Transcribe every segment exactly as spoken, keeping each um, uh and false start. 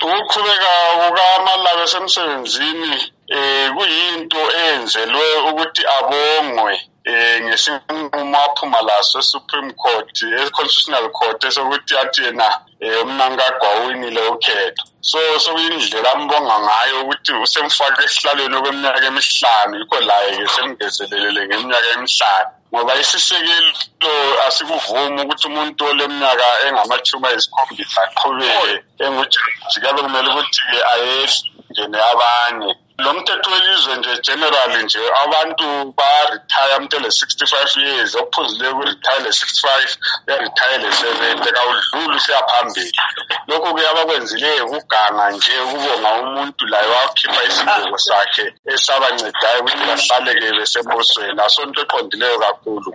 Ukuqhubeka kukaMalawi esemsebenzini eh kuyinto eyenzelwe ukuthi abongwe eh ngesinqumo aphuma laso eSupreme Court eConstitutional Court esokuthi athi yena uMnangagwa uwinile ukhetho. So sokuyindlela ambonga ngayo ukuthi usemfaka esihlalweni okweminyaka emihlanu yikho laye ke semngezelelele ngeminyaka emihlanu ngoba isisekelo asikuvuma ukuthi umuntu oleminyaka engamachuma esikhombisa aqhubeke engujaji kabe kumele ukuthi ke ayengene abanye. Lo mthetho welizwe nje generally nje abantu ba retire umntele sixty-five years ophuzile ku retire le sixty-five ya retire le seventy kawudluli siyaphambili. Lokho kuyabakwenzile ukuganga nje ukubonga umuntu la wakhipha isigqoko sakhe esabancedayo ukuthi bahlale ke besembosweni asonto eqondileyo kakhulu.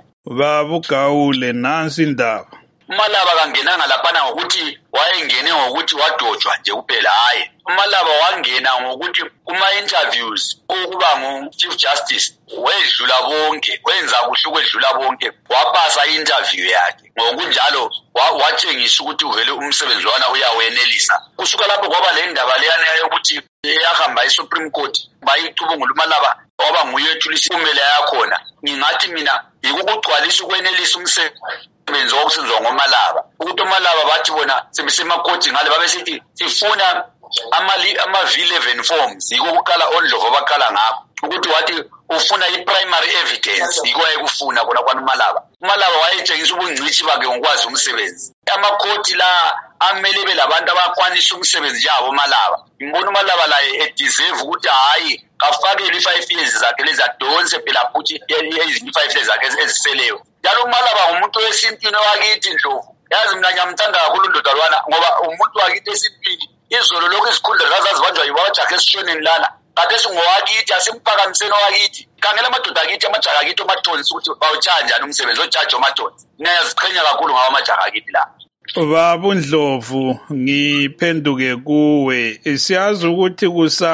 Babugawule nansi indaba. uMalaba kangenanga laphana ngokuthi wayengene ngokuthi wadojwa nje kuphela hayi. uMalaba wangena ngokuthi kuma interviews ukuba ngu Chief Justice wedlula bonke wenza kuhle ukwedlula bonke wapasa interview yakhe ngokunjalo watshengisa ukuthi uvele umsebenzi wana uyawenelisa. Kusuka lapho kwaba le ndaba leyana yokuthi yahamba eSupreme Court bayicubungula uMalaba waba nguye ethulisa imele yakhona. Ngingathi mina yikugcwalisa ukwenelisa umsebenzi wokusenziwa ngoMalaba ukuthi uMalaba bathi bona sebesemakoti ngale babesithi sifuna ama ama V eleven forms yiko ukukala ondlovu abakala ngakho ukuthi wathi ufuna i-primary evidence yiko ayekufuna kona kwaNomalaba. uMalaba wayetshengisa ubungcithi bakhe ngokwazi umsebenzi. Amakhoti la amele belabantu abakwanisa umsebenzi yabo uMalaba. Ngibona uMalaba la edeserve ukuthi hayi kafake i-five years zakhe lezadonse phela futhi ezinye five years zakhe eziseleyo. Njalo uMalaba umuntu wesintini wakithi Ndlovu. Yazi mina ngiyamthanda kakhulu ndodalwana ngoba umuntu wakithi esintini izolo lokho isikhundla zazazibanjwa yibajaha esishoneni lana. Kade singowakithi asimpakamiseni wakithi. Kangela amadoda akithi amajaha akithi omatonsi ukuthi bawutsha njani umsebenzi ojaji omatonsi. Niyaziqhenya kakhulu ngawo amajaha akithi la. Baba Ndlovu ngiphenduke kuwe siyazi ukuthi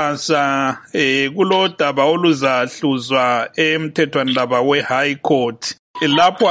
kusasa eh kulodaba oluzahluzwa emthethweni laba we-High Court lapho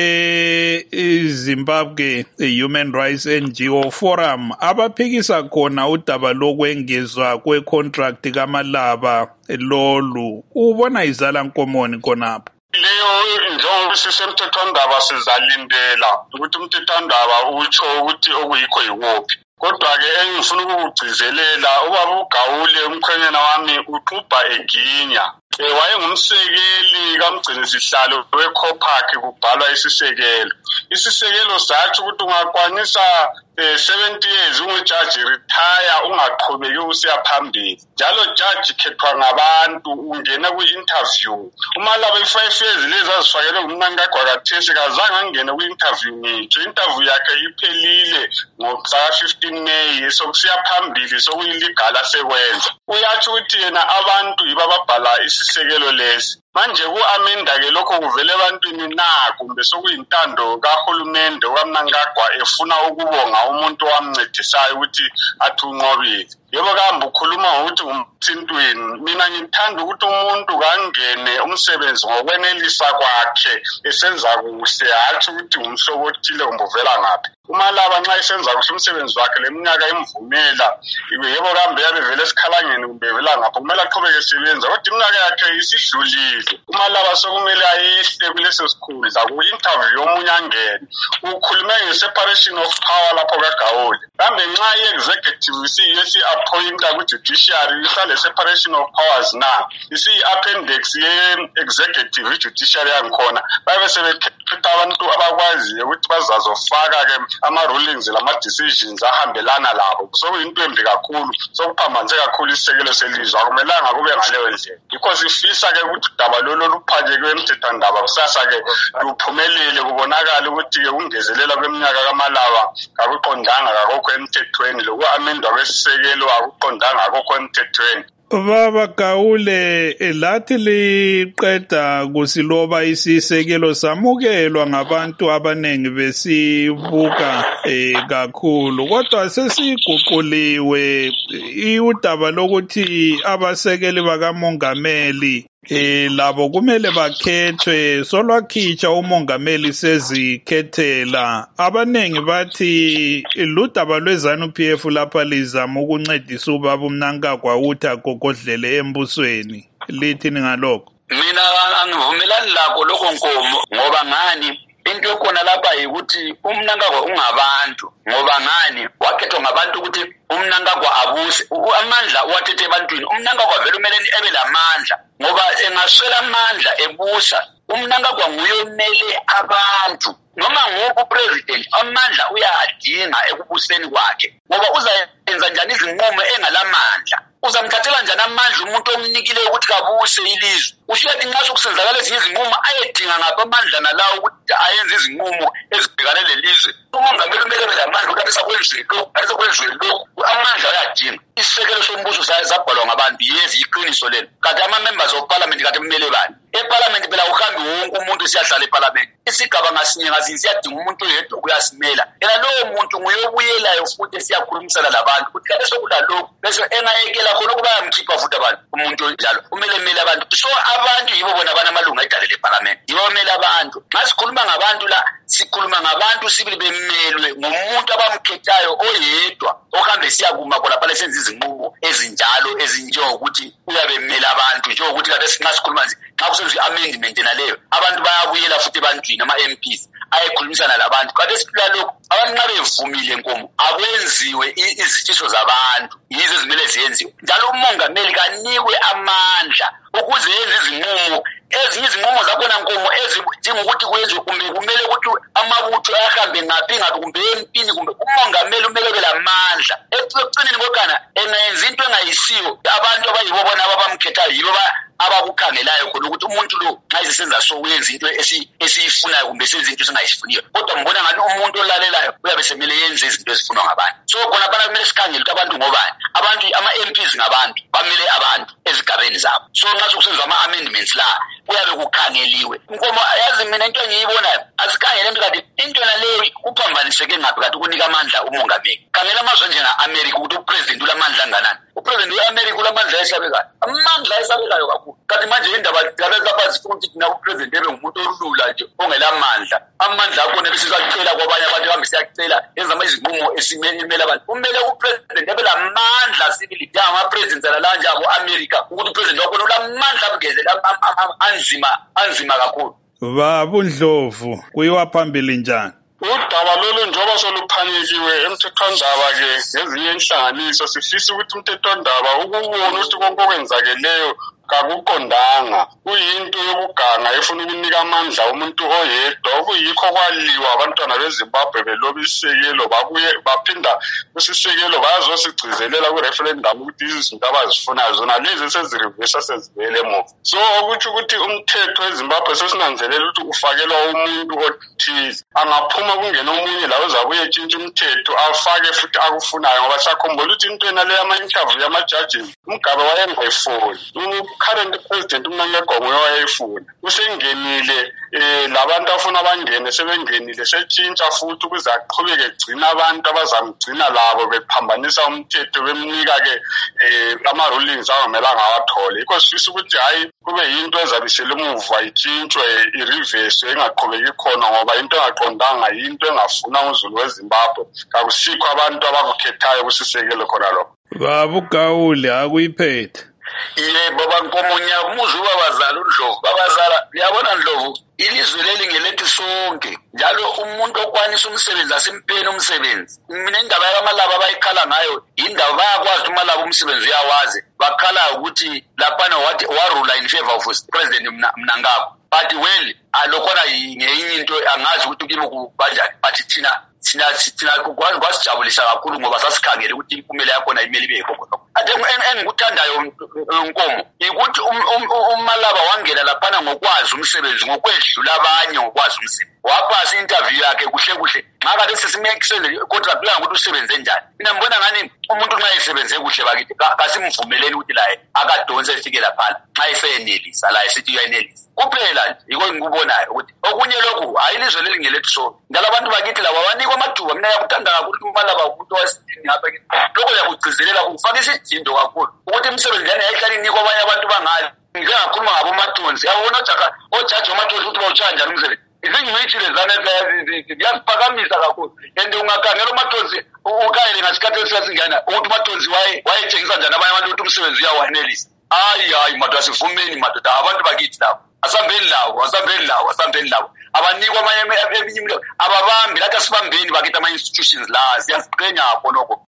abe Zimbabwe Human Rights N G O Forum abaphikisa khona udaba lokwengezwa kwecontract kaMalaba lolu ubona izala nkomoni khonapho. Leyo njengoba sisemthethwandaba sizalindela ukuthi umthethwandaba utsho ukuthi okuyikho yiwophi. Kodwa ke engifuna ukugcizelela ubaba uGawule umkhwenyana wami uqhubha eginya. Wayengumsekeli kaMgcinisihlalo weCOPAC kubhalwa isisekelo. Isisekelo sathi ukuthi ungakwanisa seventy years ungujaji retire ungaqhubeki usiya phambili. Njalo judge khethwa ngabantu ungena ku-interview. uMalaba i-five years lezi azifakelwe nguMnangagwa kathesi kazange angene ku-interview ngitsho. Interview yakhe iphelile ngomhla fifteen May sokusiya phambili sokuyiligal asekwenza. Uyathi ukuthi yena abantu yibababhala isisekelo lesi. Manje ku-amenda ke lokho kuvele ebantwini na kumbe sokuyintando kahulumende kaMnangagwa efuna ukubonga umuntu owamncedisayo ukuthi athi unqobile. Yebo kambe ukhuluma ngokuthi umthintweni. Mina ngithanda ukuthi umuntu kangene umsebenzi ngokwenelisa kwakhe esenza kuhle hathi ukuthi ngumhlobo othile umbuvela ngaphi. uMalaba nxa esenza kuhle umsebenzi wakhe leminyaka imvumela yebo kambe yabe vele esikhalangeni kumbe vela ngapho kumele aqhubeke esebenza kodwa iminyaka yakhe isidlulile. uMalaba sokumele ayehle kuleso sikhundla ku-interview yomunye angene. Ukhulume nge-separation of power lapho kaGawule. Kambe nxa i-executive isiyiyo esi-appointa ku-judiciary isale separation of powers na isi-appendix ye-executive i-judiciary yangikhona babe sebekhetha abantu abakwaziyo ukuthi bazazofaka-ke ama-rulings lama-decisions ahambelana labo. Sokuyinto embi kakhulu sokuphambanise kakhulu isisekelo selizwe akumelanga kube ngaleyo ndlela. Yikho sifisa-ke ukuthi udaba lolo luphanyekwe emthethwandaba kusasa-ke luphumelele kubonakala ukuthi-ke ukungezelela kweminyaka kaMalaba kakuqondanga kakokho emthethweni loku-amendwa kwesisekelo akuqondanga kakokho emthethweni. Baba Gawule lathi liqeda kusiloba isisekelo samukelwa ngabantu abanengi besibuka eh kakhulu kodwa sesiguquliwe udaba lokuthi abasekeli bakamongameli eh labo kumele bakhethwe solwakhitsha umongameli sezikhethela abanengi bathi ludaba lwezanu P F lapha lizama ukuncedisa ubaba uMnankagwa uthi agogodlele embusweni lithini ngalokho mina angivumelani lakho lokho Nkomo ngoba ngani into ekhona lapha ukuthi uMnankagwa ungabantu ngoba ngani wakhethwa ngabantu ukuthi uMnankagwa abuse amandla wathethe ebantwini uMnankagwa vele umele ebe lamandla ngoba engaswela amandla ebusa uMnankagwa nguyomele abantu noma nguphi upresident amandla uyadinga ekubuseni kwakhe ngoba uzayenza njani izinqumo engalamandla uzamthathela njani amandla umuntu omnikile ukuthi kabuse ilizwe usiyathi nxa sokusenzakala ezinye izinqumo ayedinga ngapha amandla nalawo ukuthi ayenze izinqumo ezibhekane lelizwe umongameli kumele abe lamandla ukuthi asakwenziwe lokhu asakwenziwe lokhu amandla ayadinga isisekelo sombuso sabhalwa ngabantu yezi iqiniso lelo kanti ama-members of parliament kanti kumele bani eparliament phela uhambi wonke umuntu siyahlala eparliament isigaba ngasinye ngasinye siyadinga umuntu oyedwa kuyasimela yena lowo muntu nguyobuyelayo futhi siyakhulumisana labantu ukuthi kade sokulalokhu bese engayekela khona ukuba yamkhipha futhi abantu umuntu njalo kumele emele abantu so abantu yibo bona banamalunga edalela eparliament yibo emele abantu nxa sikhuluma ngabantu la sikhuluma ngabantu sibili bemelwe ngomuntu abamkhethayo oyedwa ohambe siyakuma khona phela senza izinqumo ezinjalo ezinjengokuthi uyabe emele abantu njengokuthi kade sinasikhuluma nje nxa kusenziwa i-amendment naleyo abantu bayabuyela futhi ebantwini ama-M Ps ayekhulumisana labantu kade siphila lokhu abantu nxa bevumile Nkomo akwenziwe izitshiso zabantu yizo ezimele ziyenziwe njalo umongameli kanikwe amandla ukuze yenze izinqumo ezinye izinqumo zakhona Nkomo ezinjengokuthi kwenziwe kumbe kumele ukuthi amabutho ahambe ngaphi ngaphi kumbe empini kumbe umongameli umele ube lamandla ekucineni kokana engayenza into engayisiyo abantu abayibo bona abamkhethayo yibo abakukhangelayo khona ukuthi umuntu lo nxa isenza so uyenza into esiyifunayo kumbe senza into esingayifuniyo kodwa mbona ngani umuntu olalelayo uyabe semele yenze izinto ezifunwa ngabantu so khona phana kumele sikhangele ukuthi abantu ngobani abantu ama-M Ps ngabantu bamele abantu ezigabeni zabo so nxa sokusenziwa ama-amendments la kuyabe kukhangeliwe Nkomo yazi mina into engiyibonayo asikhangele into kanti into naleyo kuphambaniseke ngaphi kanti ukunika amandla umongameli khangela amazwe njenga-America ukuthi upresident ulamandla anganani upresident we-America ulamandla esabekayo amandla esabekayo kakhulu kanti manje indaba lapha zifuna ukuthi thina upresident ebe ngumuntu olula nje ongelamandla amandla akhona besizacela kwabanye abantu hambe siyacela yenza izinqumo esimele abantu kumele upresident ebe lamandla sibili ama-president alanje abo-America ukuthi upresident wakhona ulamandla amgezela anzima anzima kakhulu Baba uNdlovu kuyiwa phambili njani udaba lolu njengoba soluphanyekiwe emthethwandaba-ke ngezinye inhlanganiso sifisa ukuthi umthethwandaba ukubona ukuthi konke okwenzakeleyo kakuqondanga kuyinto yokuganga efuna ukunika amandla umuntu oyedwa okuyikho kwaliwa abantwana beZimbabwe beloba isisekelo babuye baphinda kusisekelo bayazosigcizelela ku-referendum ukuthi izinto abazifunayo zona lezi esezirivesa sezivele emuva so okutsho ukuthi umthetho weZimbabwe sesinanzelela ukuthi ufakelwa umuntu othize angaphuma kungena omunye lawo uzabuye etshintsha umthetho afake futhi akufunayo ngoba siyakhumbula ukuthi into enaleyo ama-interview yama-judges umgabe wayengayifuni current president uMnankagwa nguye wayefuna usengenile eh labantu afuna abangene sebengenile setshintsha futhi ukuze aqhubeke egcina abantu abazamgcina labo bephambanisa umthetho bemnika ke eh ama rulings angamelanga awathole yikho sifisa ukuthi hayi kube yinto ezabisela emuva itshintshwe ireverse engaqhubeki khona ngoba into engaqondanga yinto engafuna uZulu weZimbabwe kakusikho abantu abakukhethayo kusisekelo khona lokho Baba uGawule akuyiphethe yebo baNkomo ngiyakuzwa babazala uNdlovu babazala uyabona Ndlovu ilizwe leli ngelethi sonke njalo umuntu okwanisa umsebenzi asimpeni umsebenzi mina indaba yamalaba abayikhala ngayo indaba bayakwazi ukuthi umalaba umsebenzi uyawazi bakhala ukuthi laphana wathi warula in favor of president Mnangagwa but well alokhona ngenye into angazi ukuthi kimi kubanjani but thina thina thina kwazi kwasijabulisa kakhulu ngoba sasikhangele ukuthi impumela yakhona imeli ibe yikho ade engikuthandayo Nkomo ukuthi umalaba wangena laphana ngokwazi umsebenzi ngokwedlula abanye ngokwazi umsebenzi wapasa interview yakhe kuhle kuhle nxa kade sesimexele contract la ukuthi usebenze njani mina ngibona ngani umuntu nxa esebenze kuhle bakithi kasimvumeleni ukuthi la akadonse efike laphana nxa esenelisa la esithi uyanelisa kuphela yiko ngikubonayo ukuthi okunye lokhu ayilizwe leli ngelethu so njalo abantu bakithi laba banikwa amathuba mina yakuthanda kakhulu umalaba umuntu wasithini ngapha kithi lokho yakugcizelela kufaka isijindo kakhulu ukuthi imisebenzi yani ayihlali inikwa abanye abantu bangale ngingakhuluma ngabo matonzi yabona ojaji wamatonzi ukuthi bawutshanjani umsebenzi izingithi lezana ziyasiphakamisa kakhulu and ungakhangela umatonzi ukayele ngasikhathi esasingana ukuthi umatonzi wayethengisa njani abanye abantu ukuthi umsebenzi uyawanelisa hayi hayi madoda asivumeni madoda abantu bakithi labo asambeni lawo asambeni lawo asambeni lawo abanikwa amanye ababambi lathi asibambeni bakithi ama-institutions la siyasiqenya khonokho